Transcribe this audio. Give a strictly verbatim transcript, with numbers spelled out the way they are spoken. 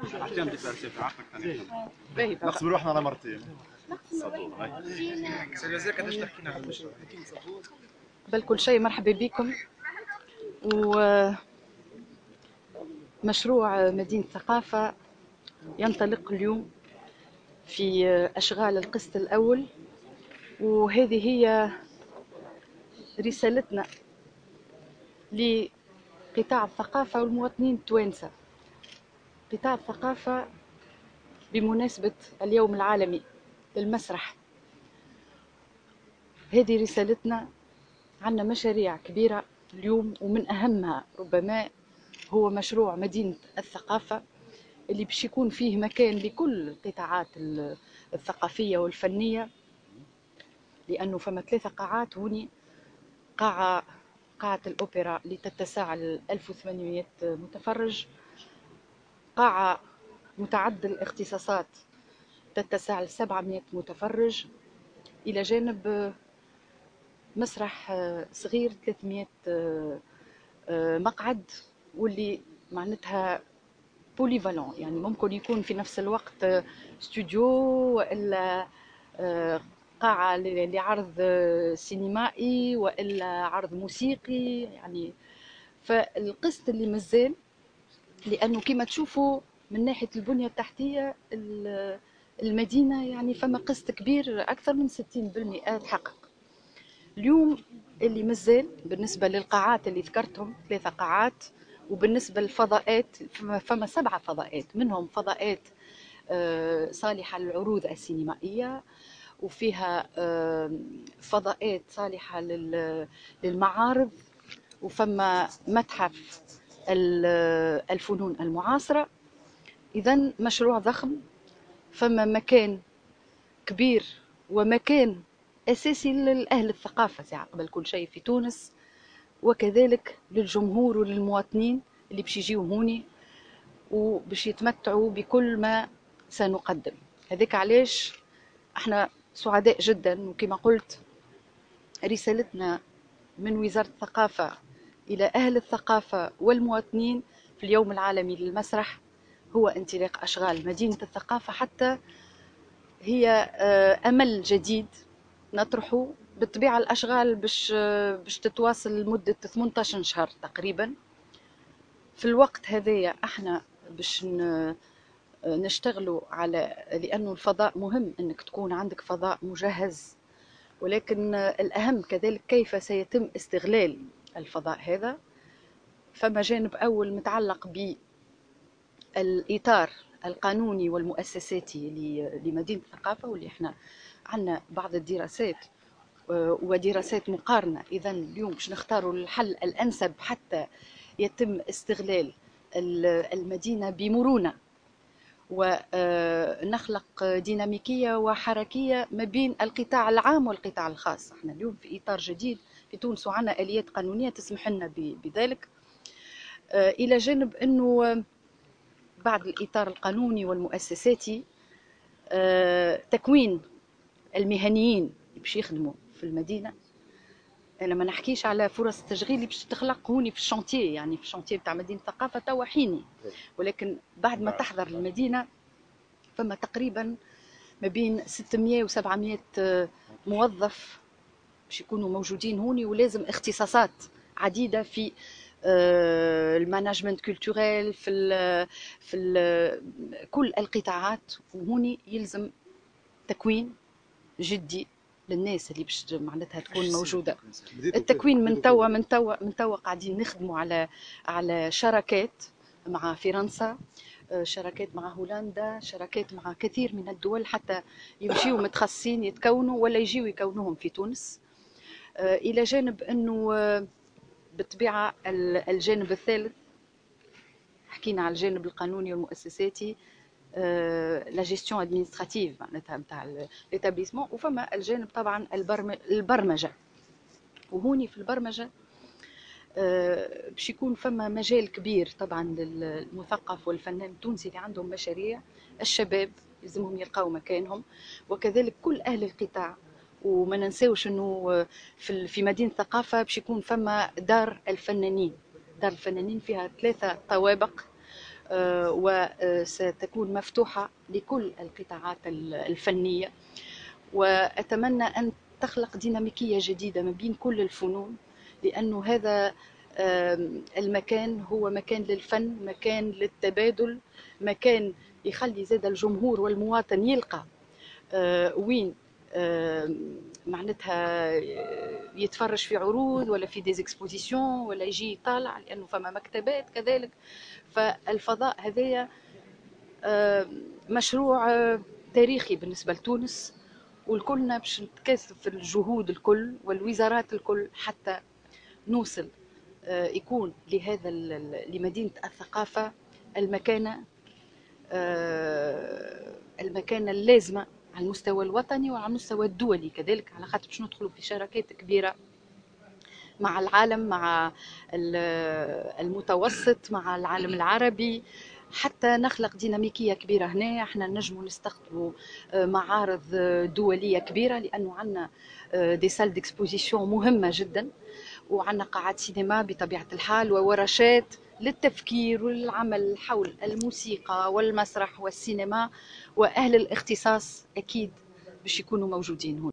عطيهم ديكلاراسيون في عقلك ثاني. باهي بابا. نقسم روحنا على مرتين. سي الوزير قداش تحكينا على المشروع؟ قبل كل شيء مرحبا بكم. ومشروع مدينة ثقافة ينطلق اليوم في أشغال القسط الأول، وهذه هي رسالتنا لقطاع الثقافة والمواطنين التوانسة. قطاع الثقافة بمناسبة اليوم العالمي للمسرح، هذه رسالتنا. عندنا مشاريع كبيرة اليوم، ومن أهمها ربما هو مشروع مدينة الثقافة اللي باش يكون فيه مكان لكل القطاعات الثقافية والفنية، لأنه فما ثلاثة قاعات هوني. قاعة قاعة الأوبرا اللي تتسع ل ألف وثمانمئة متفرج، قاعة متعدد الاختصاصات تتسع ل سبعمئة متفرج، إلى جانب مسرح صغير ثلاثمئة مقعد، واللي معناتها بوليفالون، يعني ممكن يكون في نفس الوقت استوديو وإلا قاعة لعرض سينمائي وإلا عرض موسيقي يعني. فالقسط اللي مازال، لأنه كما تشوفوا من ناحية البنية التحتية المدينة يعني فما قسط كبير أكثر من ستين بالمئة تحقق. اليوم اللي مازال بالنسبة للقاعات اللي ذكرتهم ثلاثة قاعات، وبالنسبة للفضاءات فما سبعة فضاءات، منهم فضاءات صالحة للعروض السينمائية، وفيها فضاءات صالحة للمعارض، وفما متحف الفنون المعاصرة. إذن مشروع ضخم، فما مكان كبير ومكان أساسي للأهل الثقافة ساعة قبل كل شيء في تونس، وكذلك للجمهور وللمواطنين اللي باش يجيو هوني وباش يتمتعوا بكل ما سنقدم. هذاك علاش احنا سعداء جدا، وكما قلت رسالتنا من وزارة الثقافة إلى أهل الثقافة والمواطنين في اليوم العالمي للمسرح هو انطلاق أشغال مدينة الثقافة، حتى هي أمل جديد نطرحه. بالطبيعة الأشغال باش باش تتواصل لمدة ثمانية عشر شهر تقريبا. في الوقت هذايا احنا باش نشتغلوا على، لأنه الفضاء مهم أنك تكون عندك فضاء مجهز، ولكن الأهم كذلك كيف سيتم استغلال الفضاء هذا. فما جانب أول متعلق بالإطار القانوني والمؤسساتي لمدينة الثقافة، واللي احنا عندنا بعض الدراسات ودراسات مقارنة. إذن اليوم باش نختاروا الحل الأنسب حتى يتم استغلال المدينة بمرونة، ونخلق ديناميكية وحركية ما بين القطاع العام والقطاع الخاص. احنا اليوم في إطار جديد في تونس، وعندنا آليات قانونية تسمح لنا بذلك، إلى جانب أنه بعد الإطار القانوني والمؤسساتي تكوين المهنيين باش يخدموا في المدينة. أنا ما نحكيش على فرص التشغيل اللي باش تخلق هوني في الشانتيه، يعني في الشانتيه بتاع مدينة الثقافة توا حيني، ولكن بعد ما تحضر المدينة فما تقريبا ما بين ستمئة و سبعمئة موظف باش يكونوا موجودين هوني، ولازم اختصاصات عديدة في المانجمنت كولتوريل في ال في ال كل القطاعات، وهوني يلزم تكوين جدي للناس اللي باش معناتها تكون موجوده. التكوين من توا من توا من توا قاعدين نخدموا على على شراكات مع فرنسا، شراكات مع هولندا، شراكات مع كثير من الدول، حتى يمشيوا متخصصين يتكونوا ولا يجيوا يكونوهم في تونس. الى جانب انه بالطبيعه الجانب الثالث حكينا على الجانب القانوني والمؤسساتي، لا جيستيون ادمينستراتيف معناتها نتاع ليتابليسمون، وفما الجانب طبعا البرمجه. وهوني في البرمجه باش يكون فما مجال كبير طبعا للمثقف والفنان التونسي اللي عندهم مشاريع. الشباب يلزمهم يلقاو مكانهم، وكذلك كل اهل القطاع. وما ننساوش انه في مدينه الثقافه باش يكون فما دار الفنانين. دار الفنانين فيها ثلاثه طوابق، وستكون مفتوحة لكل القطاعات الفنية، وأتمنى أن تخلق ديناميكية جديدة ما بين كل الفنون، لأنه هذا المكان هو مكان للفن، مكان للتبادل، مكان يخلي زاد الجمهور والمواطن يلقى وين معناتها يتفرج في عروض ولا في ديزيكسبوزيسيون ولا يجي يطالع، لأنه فما مكتبات كذلك. فالفضاء هذايا مشروع تاريخي بالنسبة لتونس، والكلنا باش نتكاثف الجهود الكل والوزارات الكل حتى نوصل يكون لهذا لمدينة الثقافة المكانة المكانة اللازمة على المستوى الوطني وعلى المستوى الدولي كذلك، على خاطر باش ندخلوا في شراكات كبيرة مع العالم، مع المتوسط، مع العالم العربي، حتى نخلق ديناميكية كبيرة. هنا احنا نجموا نستقطبوا معارض دولية كبيرة، لأنه عندنا دي سال ديكسبوزيسيون مهمة جدا، وعندنا قاعات سينما بطبيعة الحال، وورشات للتفكير والعمل حول الموسيقى والمسرح والسينما، وأهل الاختصاص أكيد باش يكونوا موجودين هنا.